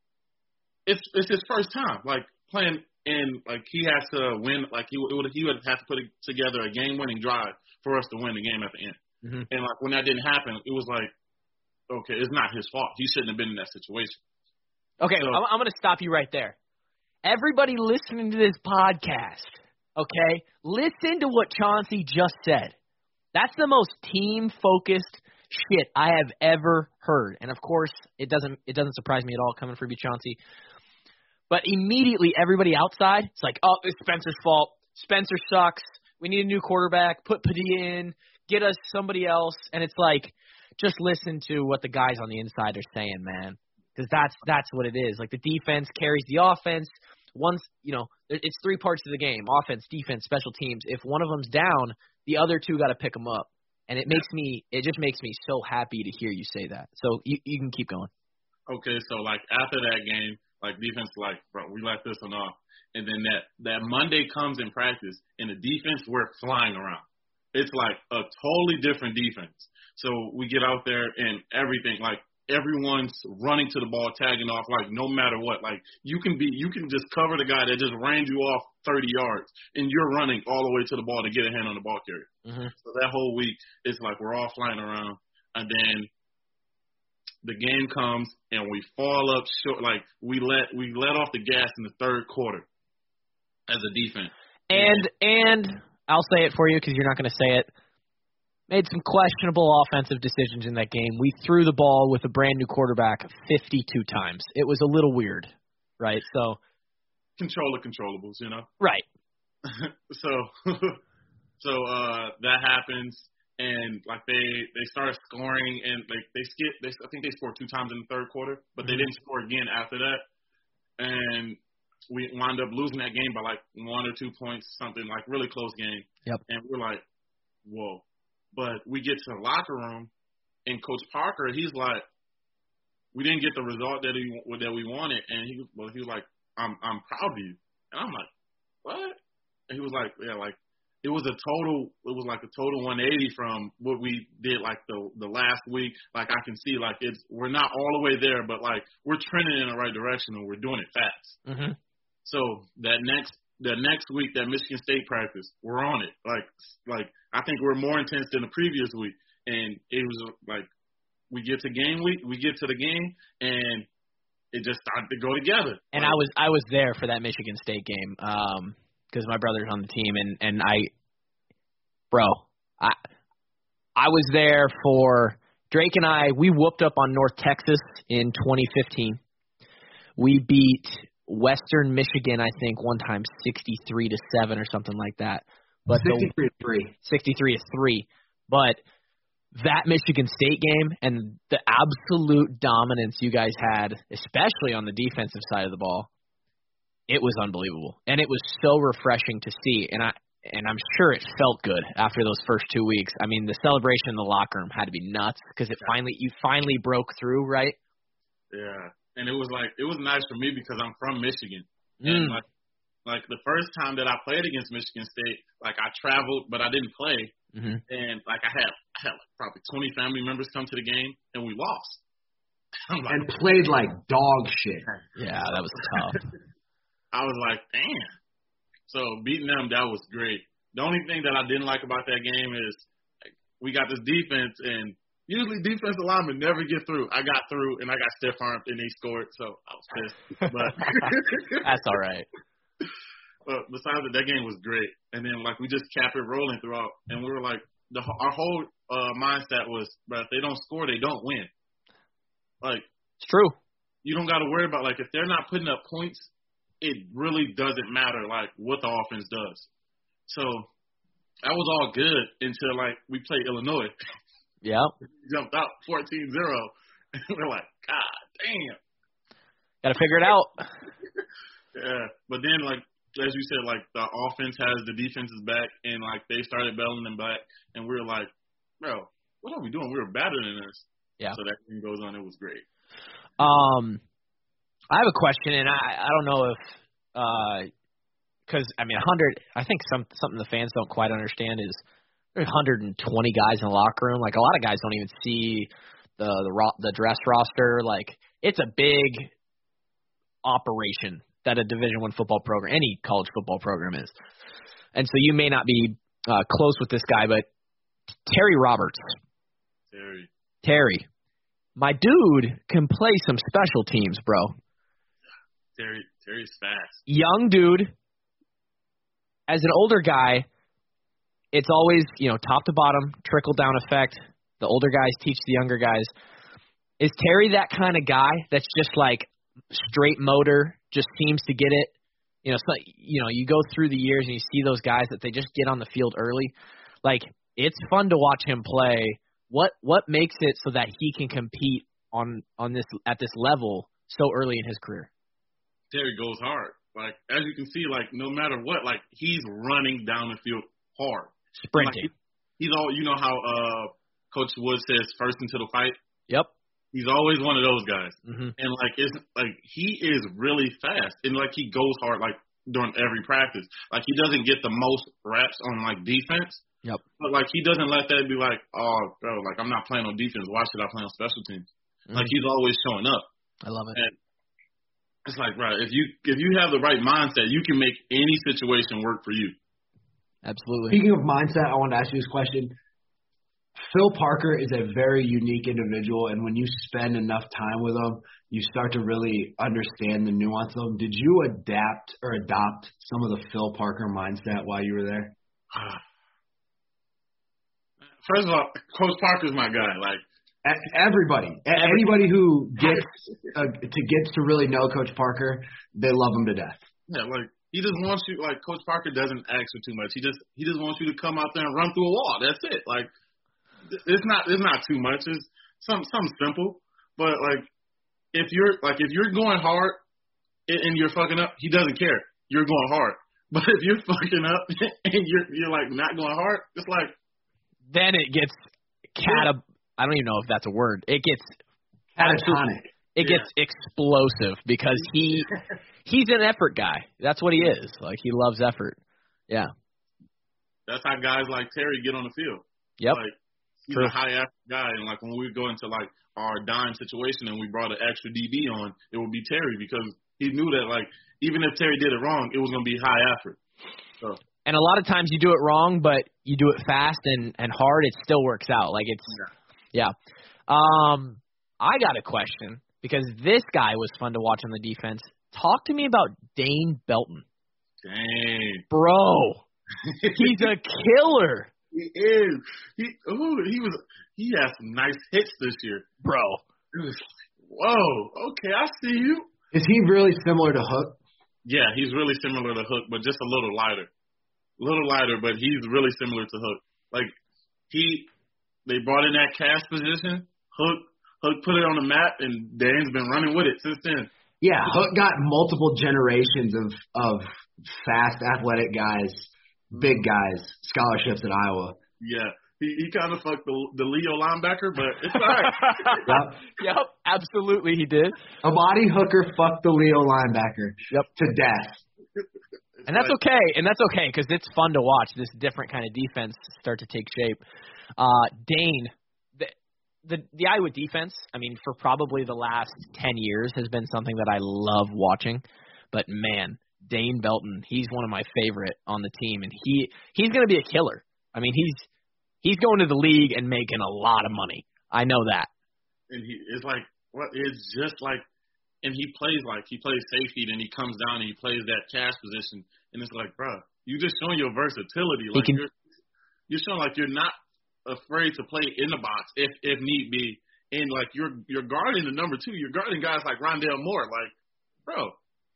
S5: it's it's his first time like playing, and like he has to win. Like he would he would have to put together a game winning drive for us to win the game at the end. Mm-hmm. And like when that didn't happen, it was like, okay, it's not his fault. He shouldn't have been in that situation.
S3: Okay,
S5: so,
S3: I'm, I'm going to stop you right there. Everybody listening to this podcast, okay, listen to what Chauncey just said. That's the most team-focused shit I have ever heard. And, of course, it doesn't it doesn't surprise me at all coming from you, Chauncey. But immediately everybody outside, it's like, oh, it's Spencer's fault. Spencer sucks. We need a new quarterback. Put Padilla in. Get us somebody else. And it's like, just listen to what the guys on the inside are saying, man. Because that's that's what it is. Like the defense carries the offense. Once, you know, it's three parts of the game: offense, defense, special teams. If one of them's down, the other two got to pick them up. And it makes me, it just makes me so happy to hear you say that. So you you can keep going.
S5: Okay, so like after that game, like defense, like bro, we let this one off, and then that that Monday comes in practice, and the defense we're flying around. It's like a totally different defense. So we get out there and everything, like everyone's running to the ball, tagging off, like no matter what. Like you can be, you can just cover the guy that just ran you off thirty yards, and you're running all the way to the ball to get a hand on the ball carrier. Mm-hmm. So that whole week, it's like we're all flying around, and then the game comes and we fall up short. Like we let we let off the gas in the third quarter as a defense.
S3: And and I'll say it for you because you're not going to say it. Made some questionable offensive decisions in that game. We threw the ball with a brand new quarterback fifty-two times. It was a little weird, right? So
S5: control the controllables, you know.
S3: Right.
S5: so so uh, that happens, and like they they started scoring, and like they skip. They I think they scored two times in the third quarter, but mm-hmm. they didn't score again after that, and we wound up losing that game by like one or two points, something like really close game.
S3: Yep. And
S5: we're like, whoa. But we get to the locker room, and Coach Parker, he's like, we didn't get the result that he that we wanted, and he well, he was like, I'm I'm proud of you, and I'm like, what? And he was like, yeah, like it was a total, it was like a total one eighty from what we did like the the last week. Like I can see, like it's we're not all the way there, but like we're trending in the right direction, and we're doing it fast.
S3: Mm-hmm.
S5: So that next. The next week, that Michigan State practice, we're on it. Like, like I think we're more intense than the previous week. And it was like we get to game week, we get to the game, and it just started to go together.
S3: And
S5: like,
S3: I was I was there for that Michigan State game because um, my brother's on the team, and, and I, bro, I I was there for Drake and I. We whooped up on North Texas in twenty fifteen. We beat Western Michigan, I think, one time sixty-three to seven or something like that. But
S4: sixty-three to three.
S3: sixty-three to three. But that Michigan State game and the absolute dominance you guys had, especially on the defensive side of the ball, it was unbelievable. And it was so refreshing to see. And I and I'm sure it felt good after those first two weeks. I mean, the celebration in the locker room had to be nuts because it finally you finally broke through, right?
S5: Yeah. And it was like it was nice for me because I'm from Michigan,
S3: mm.
S5: and like like the first time that I played against Michigan State, like I traveled, but I didn't play,
S3: mm-hmm. and
S5: like I had I had like probably twenty family members come to the game, and we lost.
S4: Like, and played like dog shit.
S3: Yeah, that was tough.
S5: I was like, damn. So beating them, that was great. The only thing that I didn't like about that game is like, we got this defense and. Usually defensive linemen never get through. I got through, and I got stiff-armed, and they scored, so I was pissed. But
S3: that's all right.
S5: But besides that, that game was great. And then, like, we just kept it rolling throughout. And we were like, the, our whole uh, mindset was, bro, if they don't score, they don't win. Like,
S3: it's true.
S5: You don't got to worry about, like, if they're not putting up points, it really doesn't matter, like, what the offense does. So that was all good until, like, we played Illinois.
S3: Yeah.
S5: Jumped out fourteen zero. We're like, God damn.
S3: Got to figure it out.
S5: Yeah. But then, like, as you said, like, the offense has the defense's back, and, like, they started bailing them back. And we were like, bro, what are we doing? We were better than this.
S3: Yeah.
S5: So that thing goes on. It was great.
S3: Um, I have a question, and I, I don't know if – because, uh, I mean, one hundred – I think some something the fans don't quite understand is – there's one hundred twenty guys in the locker room. Like, a lot of guys don't even see the the, ro- the dress roster. Like, it's a big operation that a Division One football program, any college football program is. And so you may not be uh, close with this guy, but Terry Roberts.
S5: Terry.
S3: Terry. My dude can play some special teams, bro.
S5: Terry, Terry's fast.
S3: Young dude. As an older guy, it's always, you know, top to bottom, trickle-down effect. The older guys teach the younger guys. Is Terry that kind of guy that's just like straight motor, just seems to get it? You know, so, you know, you go through the years and you see those guys that they just get on the field early. Like, it's fun to watch him play. What what makes it so that he can compete on on this at this level so early in his career?
S5: Terry goes hard. Like, as you can see, like, no matter what, like, he's running down the field hard.
S3: Sprinting.
S5: Like, he, he's all, you know how uh, Coach Wood says first into the fight?
S3: Yep.
S5: He's always one of those guys.
S3: Mm-hmm.
S5: And, like, it's like he is really fast. And, like, he goes hard, like, during every practice. Like, he doesn't get the most reps on, like, defense.
S3: Yep.
S5: But, like, he doesn't let that be like, oh, bro, like, I'm not playing on defense. Why should I play on special teams? Mm-hmm. Like, he's always showing up.
S3: I love it.
S5: And it's like, bro, if you if you have the right mindset, you can make any situation work for you.
S3: Absolutely.
S4: Speaking of mindset, I want to ask you this question. Phil Parker is a very unique individual, and when you spend enough time with him, you start to really understand the nuance of him. Did you adapt or adopt some of the Phil Parker mindset while you were there?
S5: First of all, Coach Parker's my guy. Like,
S4: everybody, anybody who gets uh, to gets to really know Coach Parker, they love him to death.
S5: Yeah, like, he just wants you. Like, Coach Parker doesn't ask for too much. He just he just wants you to come out there and run through a wall. That's it. Like, it's not it's not too much. It's some something simple. But like, if you're like if you're going hard and you're fucking up, he doesn't care. You're going hard. But if you're fucking up and you're you're like not going hard, it's like
S3: then it gets cata. I don't even know if that's a word. It gets
S4: catatonic.
S3: It
S5: yeah.
S3: gets explosive because he he's an effort guy. That's what he is. Like, he loves effort. Yeah.
S5: That's how guys like Terry get on the field.
S3: Yep.
S5: Like, he's
S3: True.
S5: a high effort guy, and like when we go into like our dime situation and we brought an extra D B on, it would be Terry because he knew that like even if Terry did it wrong, it was gonna be high effort. So.
S3: And a lot of times you do it wrong, but you do it fast and, and hard, it still works out. Like, it's yeah. yeah. Um, I got a question because this guy was fun to watch on the defense. Talk to me about Dane Belton.
S5: Dang.
S3: Bro. He's a killer.
S5: He is. He ooh, he was he had some nice hits this year.
S3: Bro.
S5: It was like, whoa, okay, I see you.
S4: Is he really similar to Hook?
S5: Yeah, he's really similar to Hook, but just a little lighter. A little lighter, but he's really similar to Hook. Like, he they brought in that cast position, Hook Hook put it on the map, and Dane's been running with it since then.
S4: Yeah, Hook got multiple generations of of fast, athletic guys, big guys, scholarships at Iowa.
S5: Yeah, he he kind of fucked the the Leo linebacker, but it's all right.
S3: yep. yep, absolutely he did.
S4: Amadi Hooker fucked the Leo linebacker
S3: yep.
S4: to death.
S3: And that's okay, and that's okay because it's fun to watch this different kind of defense start to take shape. Uh, Dane, the, the the Iowa defense, I mean, for probably the last ten years has been something that I love watching. But, man, Dane Belton, he's one of my favorite on the team, and he he's going to be a killer. I mean, he's he's going to the league and making a lot of money. I know that.
S5: And he it's like, what? It's just like, and he plays like, he plays safety, then he comes down and he plays that cash position. And it's like, bro, you just showing your versatility. Like,
S3: can,
S5: you're, you're showing like you're not afraid to play in the box if if need be. And, like, you're you're guarding the number two. You're guarding guys like Rondale Moore. Like, bro.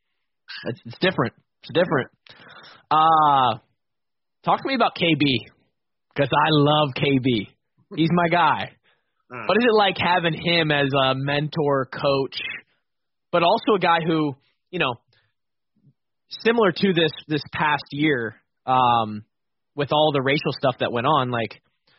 S3: It's, it's different. It's different. Uh, talk to me about K B because I love K B. He's my guy. Uh, what is it like having him as a mentor, coach, but also a guy who, you know, similar to this this past year, um, with all the racial stuff that went on, like,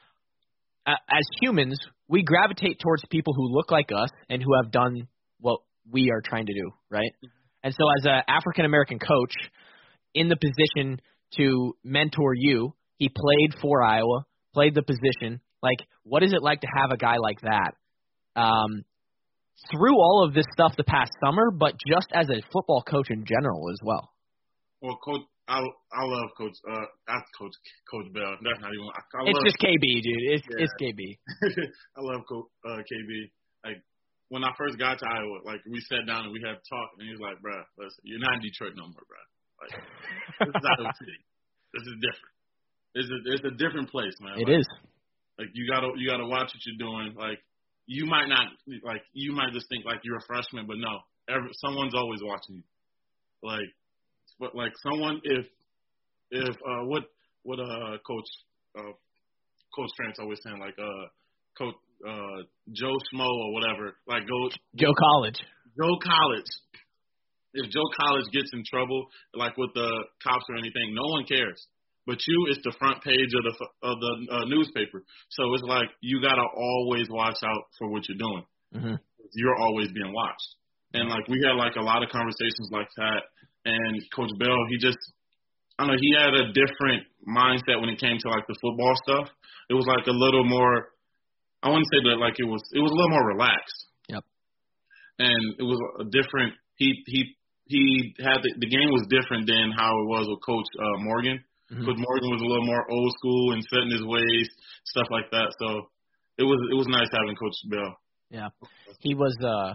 S3: a, as humans, we gravitate towards people who look like us and who have done what we are trying to do, right? And so as an African-American coach in the position to mentor you, he played for Iowa, played the position. Like, what is it like to have a guy like that um, through all of this stuff the past summer, but just as a football coach in general as well.
S5: Well, Coach, I I love Coach. Uh, that's Coach Coach Bell. That's not even. I, I
S3: it's
S5: love,
S3: just K B, dude. It's
S5: yeah.
S3: it's K B.
S5: I love Coach uh, K B. Like when I first got to Iowa, like we sat down and we had a talk, and he was like, "Bruh, listen, you're not in Detroit no more, bruh. Like this is Iowa City. This is different. It's a it's a different place, man.
S3: It
S5: like,
S3: is.
S5: Like you gotta you gotta watch what you're doing. Like you might not like you might just think like you're a freshman, but no, every, someone's always watching you. Like, but like someone if if uh what what uh coach uh Coach Trent's always saying like uh coach uh Joe Schmo or whatever like go
S3: Joe College.
S5: Joe College. If Joe College gets in trouble like with the cops or anything, no one cares. But you, it's the front page of the of the uh, newspaper. So it's like you gotta always watch out for what you're doing.
S3: Mm-hmm.
S5: You're always being watched. And like we had like a lot of conversations like that. And Coach Bell, he just, I don't know, he had a different mindset when it came to like the football stuff. It was like a little more. I wouldn't say that like it was. It was a little more relaxed.
S3: Yep.
S5: And it was a different. He he he had the, the game was different than how it was with Coach uh, Morgan. Mm-hmm. Coach Morgan was a little more old school and set in his ways, stuff like that. So it was it was nice having Coach Bell.
S3: Yeah, he was. Uh,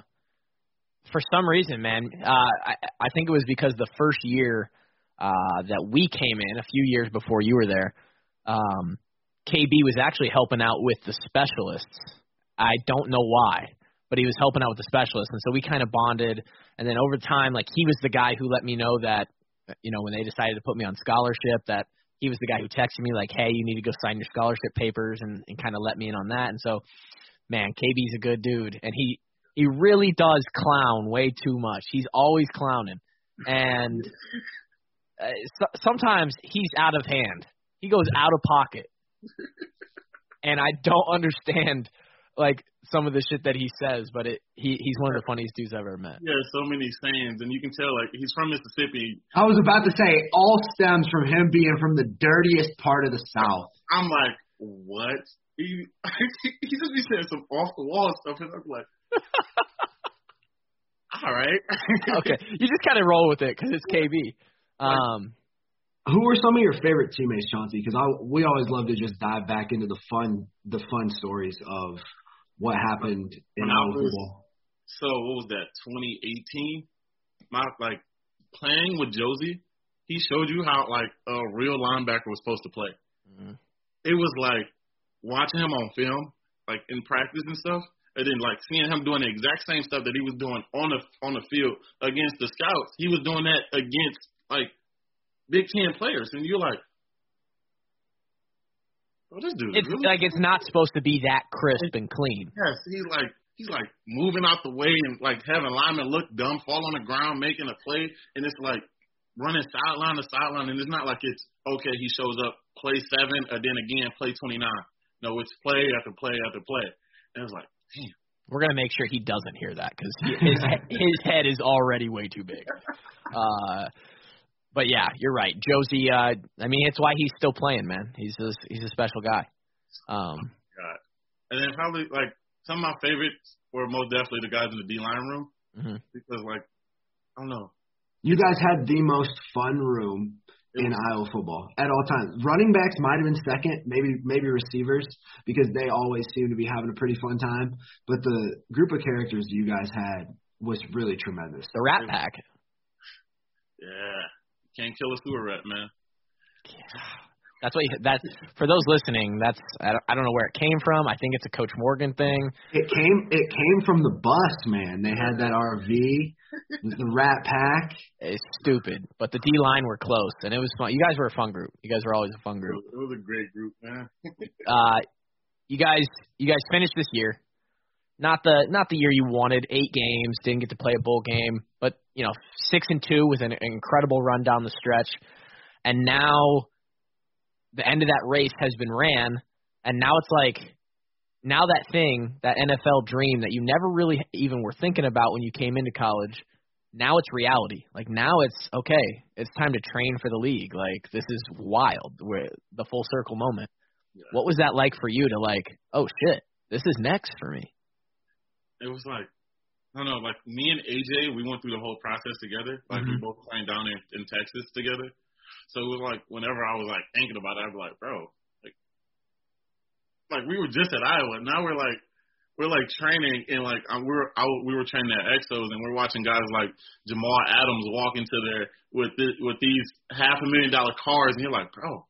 S3: for some reason, man, uh, I I think it was because the first year uh, that we came in, a few years before you were there, um, K B was actually helping out with the specialists. I don't know why, but he was helping out with the specialists, and so we kind of bonded. And then over time, like he was the guy who let me know that. You know, when they decided to put me on scholarship, that he was the guy who texted me like, hey, you need to go sign your scholarship papers and, and kind of let me in on that. And so, man, K B's a good dude. And he, he really does clown way too much. He's always clowning. And uh, so, sometimes he's out of hand. He goes out of pocket. And I don't understand, like, some of the shit that he says, but it, he he's one of the funniest dudes I've ever met.
S5: Yeah, so many sayings, and you can tell, like, he's from Mississippi.
S4: I was about to say, it all stems from him being from the dirtiest part of the South.
S5: I'm like, what? He, he just be saying some off-the-wall stuff, and I'm like, all right.
S3: Okay, you just kind of roll with it because it's K B. Um,
S4: Who were some of your favorite teammates, Chauncey? Because I we always love to just dive back into the fun the fun stories of what happened in Iowa football.
S5: So what was that? twenty eighteen. My like playing with Josie. He showed you how like a real linebacker was supposed to play. Mm-hmm. It was like watching him on film, like in practice and stuff, and then like seeing him doing the exact same stuff that he was doing on the on the field against the scouts. He was doing that against like Big Ten players, and you're like, oh, this dude.
S3: It's
S5: really
S3: like it's not supposed to be that crisp and clean.
S5: Yes, he's like he's like moving out the way and like having linemen look dumb, fall on the ground, making a play, and it's like running sideline to sideline, and it's not like it's okay. He shows up, play seven, and then again play twenty-nine. No, it's play after play after play, and it's like, damn.
S3: We're gonna make sure he doesn't hear that because his his head is already way too big. Uh, but yeah, you're right, Josie. Uh, I mean, it's why he's still playing, man. He's a, he's a special guy. Um,
S5: God. And then probably like some of my favorites were most definitely the guys in the D line room mm-hmm. because like I don't know.
S4: You guys had the most fun room in Iowa football at all times. Running backs might have been second, maybe maybe receivers, because they always seem to be having a pretty fun time. But the group of characters you guys had was really tremendous.
S3: The Rat Pack.
S5: Yeah. Can't kill a sewer rat, man.
S3: That's what you, that's for those listening. That's I don't, I don't know where it came from. I think it's a Coach Morgan thing.
S4: It came it came from the bus, man. They had that R V, the Rat Pack.
S3: It's stupid, but the D line were close, and it was fun. You guys were a fun group. You guys were always a fun group.
S5: It was a great group, man.
S3: uh, you guys you guys finished this year. Not the not the year you wanted. Eight games, didn't get to play a bowl game, but you know six and two with an incredible run down the stretch, and now. The end of that race has been ran, and now it's like, now that thing, that N F L dream that you never really even were thinking about when you came into college, now it's reality. Like, now it's, okay, it's time to train for the league. Like, this is wild, we're, the full circle moment. Yeah. What was that like for you to like, oh, shit, this is next for me?
S5: it was like, I don't know, like me and A J, we went through the whole process together. Like mm-hmm. we both playing down in, in Texas together. So it was like whenever I was like thinking about it, I'd be like, bro, like, like we were just at Iowa. Now we're like, we're like training and like um, we were I, we were training at Exos and we're watching guys like Jamal Adams walk into there with this, with these half a million dollar cars, and you're like, bro,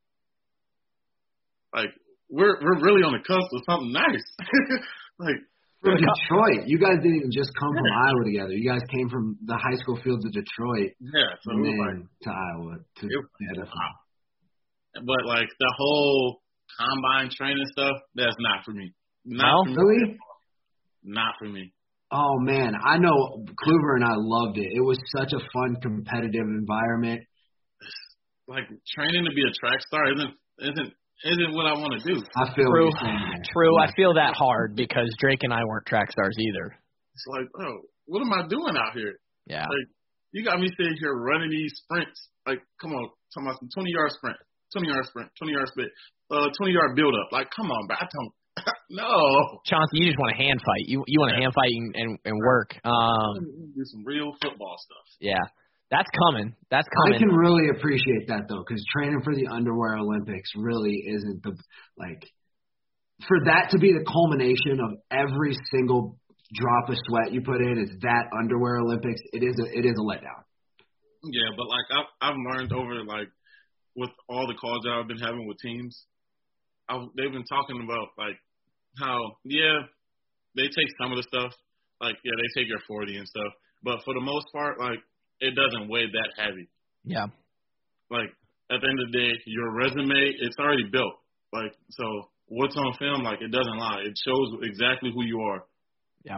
S5: like we're we're really on the cusp of something nice, like.
S4: From Detroit. You guys didn't even just come from yeah. Iowa together. You guys came from the high school fields of Detroit
S5: yeah, so
S4: and then
S5: like,
S4: to Iowa. To
S5: it, wow. But, like, the whole combine training stuff, that's not for me. Not
S4: no?
S5: for me.
S4: Really?
S5: Not for me.
S4: Oh, man. I know Kluver and I loved it. It was such a fun, competitive environment.
S5: Like, training to be a track star isn't isn't isn't what I want to do.
S4: I feel
S3: True.
S4: what you're saying.
S3: True.
S4: Yeah.
S3: I feel that hard because Drake and I weren't track stars either.
S5: It's like, oh, what am I doing out here?
S3: Yeah.
S5: Like, you got me sitting here running these sprints. Like, come on, talking about some twenty-yard sprint, twenty-yard sprint, twenty-yard sprint, uh, twenty-yard build-up. Like, come on, bro. I don't – no.
S3: Chauncey, you just want to hand fight. You you want to yeah. hand fight and, and, and work. Um,
S5: do some real football stuff.
S3: Yeah. That's coming. That's coming.
S4: I can really appreciate that, though, because training for the Underwear Olympics really isn't the – like, for that to be the culmination of every single drop of sweat you put in is that Underwear Olympics, it is a, it is a letdown.
S5: Yeah, but, like, I've, I've learned over, like, with all the calls that I've been having with teams, I've, they've been talking about, like, how, yeah, they take some of the stuff. Like, yeah, they take your forty and stuff. But for the most part, like, it doesn't weigh that heavy.
S3: Yeah.
S5: Like, at the end of the day, your resume, it's already built. Like, so what's on film, like, it doesn't lie. It shows exactly who you are.
S3: Yeah.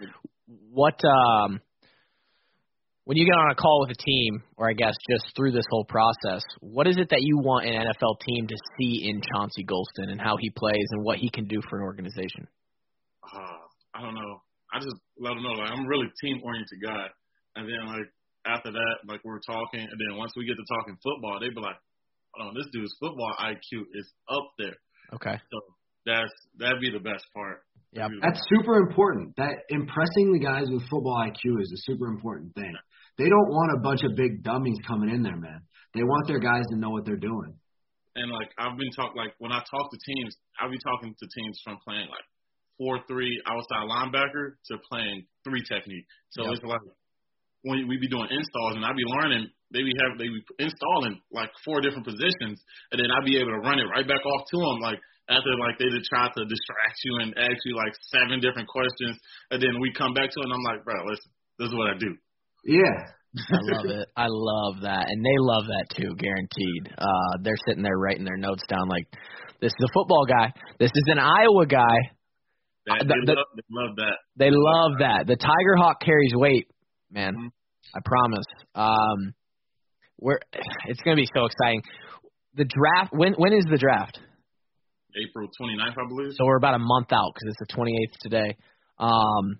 S3: What, um, when you get on a call with a team, or I guess just through this whole process, what is it that you want an N F L team to see in Chauncey Golston and how he plays and what he can do for an organization?
S5: Uh, I don't know. I just let them know, like, I'm a really team-oriented guy. And then, like, after that, like, we were talking, and then once we get to talking football, they'd be like, hold on, this dude's football I Q is up there.
S3: Okay.
S5: So that's that'd be the best part.
S3: Yeah,
S4: that's super important. That impressing the guys with football I Q is a super important thing. They don't want a bunch of big dummies coming in there, man. They want their guys to know what they're doing.
S5: And, like, I've been talking, like, when I talk to teams, I'll be talking to teams from playing, like, four three outside linebacker to playing three technique. So yep. It's like, when we be doing installs and I be learning, they be have they be installing like four different positions, and then I be able to run it right back off to them. Like after like they just try to distract you and ask you like seven different questions, and then we come back to it, and I'm like, bro, listen, this is what I do.
S4: Yeah.
S3: I love it. I love that, and they love that too, guaranteed. Uh, they're sitting there writing their notes down like, this is a football guy. This is an Iowa guy.
S5: That, they, the, love, they love that.
S3: They love that. The Tiger Hawk carries weight, man. Mm-hmm. I promise. Um, we're it's going to be so exciting. The draft. When when is the draft?
S5: April twenty-ninth, I believe.
S3: So we're about a month out because it's the twenty-eighth today. Um,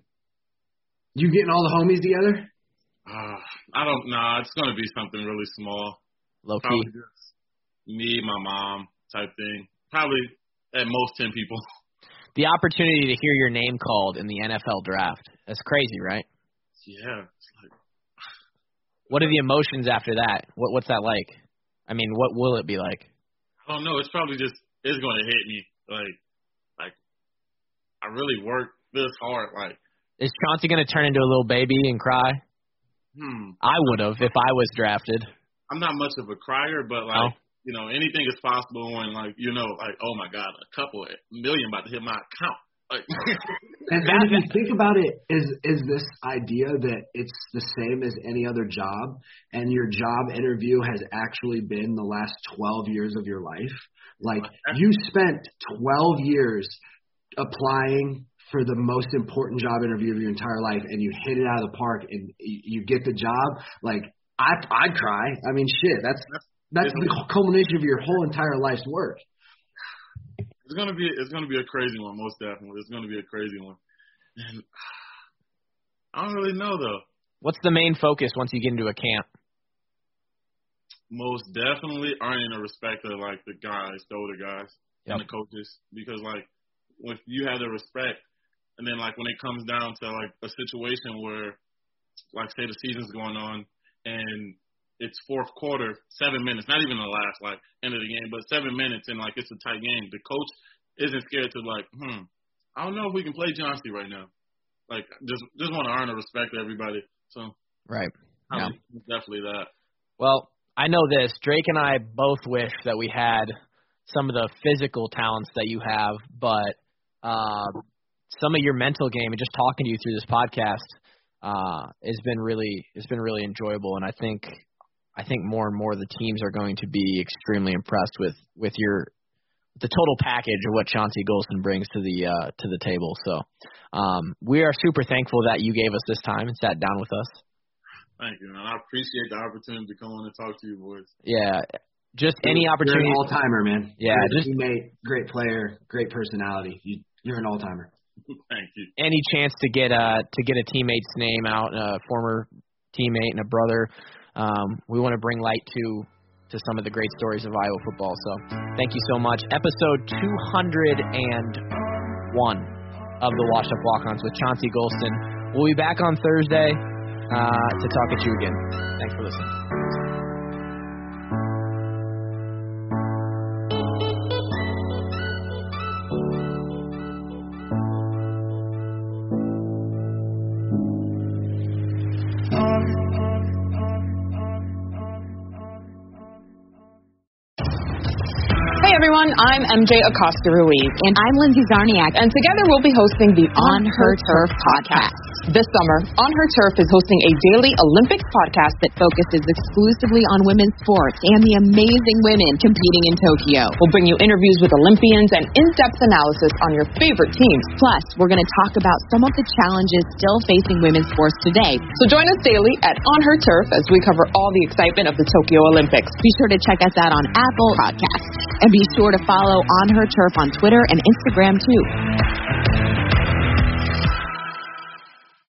S4: you getting all the homies together?
S5: Uh, I don't know. Nah, it's going to be something really small.
S3: Low key.
S5: Probably just me, my mom type thing. Probably at most ten people.
S3: The opportunity to hear your name called in the N F L draft. That's crazy, right?
S5: Yeah. It's like,
S3: what are the emotions after that? What What's that like? I mean, what will it be like?
S5: I don't know. It's probably just, it's going to hit me. Like, like I really worked this hard. Like,
S3: is Chauncey going to turn into a little baby and cry?
S5: Hmm.
S3: I would have if I was drafted.
S5: I'm not much of a crier, but, like, oh. you know, anything is possible when, like, you know, like, oh, my God, a couple million about to hit my account. Like,
S4: and, and if you think about it, is is this idea that it's the same as any other job, and your job interview has actually been the last twelve years of your life? Like, you spent twelve years applying for the most important job interview of your entire life, and you hit it out of the park, and you get the job. Like, I, I'd cry. I mean, shit, that's that's the culmination of your whole entire life's work.
S5: It's gonna be it's gonna be a crazy one, most definitely. It's gonna be a crazy one. And I don't really know though.
S3: What's the main focus once you get into a camp?
S5: Most definitely earning the respect of like the guys, the older guys, yep. and the coaches. Because like if you have the respect, And then, like, when it comes down to, like, a situation where, like, say the season's going on and it's fourth quarter, seven minutes, not even the last, like, end of the game, but seven minutes and, like, it's a tight game, the coach isn't scared to, like, hmm, I don't know if we can play Chauncey right now. Like, just just want to earn the respect of everybody. So,
S3: right. Yeah.
S5: I mean, definitely that.
S3: Well, I know this. Drake and I both wish that we had some of the physical talents that you have, but uh, some of your mental game and just talking to you through this podcast uh, has been really has been really enjoyable. And I think I think more and more the teams are going to be extremely impressed with, with your the total package of what Chauncey Golston brings to the uh, to the table. So um, we are super thankful that you gave us this time and sat down with us.
S5: Thank you, man. I appreciate the opportunity to come on and talk to you boys.
S3: Yeah. Just any opportunity.
S4: You're an all-timer, man.
S3: Yeah.
S4: Great
S3: just
S4: teammate, great player, great personality. You, you're an all-timer.
S5: Thank you.
S3: Any chance to get a to get a teammate's name out, a former teammate and a brother, um, we want to bring light to to some of the great stories of Iowa football. So thank you so much. Episode two hundred one of the Washed Up Walk-Ons with Chauncey Golston. We'll be back on Thursday uh, to talk at you again. Thanks for listening.
S6: Hey everyone, I'm M J Acosta Ruiz.
S7: And I'm Lindsay Zarniak.
S6: And together we'll be hosting the
S7: On Her Turf podcast.
S6: This summer, On Her Turf is hosting a daily Olympics podcast that focuses exclusively on women's sports and the amazing women competing in Tokyo. We'll bring you interviews with Olympians and in-depth analysis on your favorite teams.
S7: Plus, we're going to talk about some of the challenges still facing women's sports today.
S6: So join us daily at On Her Turf as we cover all the excitement of the Tokyo Olympics.
S7: Be sure to check us out on Apple Podcasts. And be sure to follow On Her Turf on Twitter and Instagram, too.